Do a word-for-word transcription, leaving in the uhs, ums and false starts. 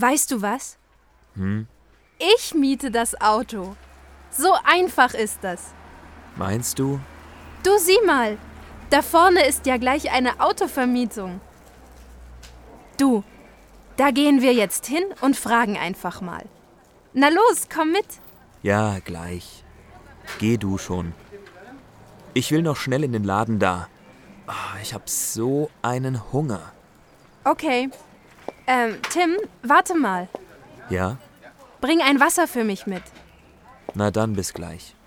Weißt du was? Hm? Ich miete das Auto. So einfach ist das. Meinst du? Du sieh mal, da vorne ist ja gleich eine Autovermietung. Du, da gehen wir jetzt hin und fragen einfach mal. Na los, komm mit. Ja, gleich. Geh du schon. Ich will noch schnell in den Laden da. Ah, ich hab so einen Hunger. Okay. Ähm, Tim, warte mal. Ja? Bring ein Wasser für mich mit. Na dann bis gleich.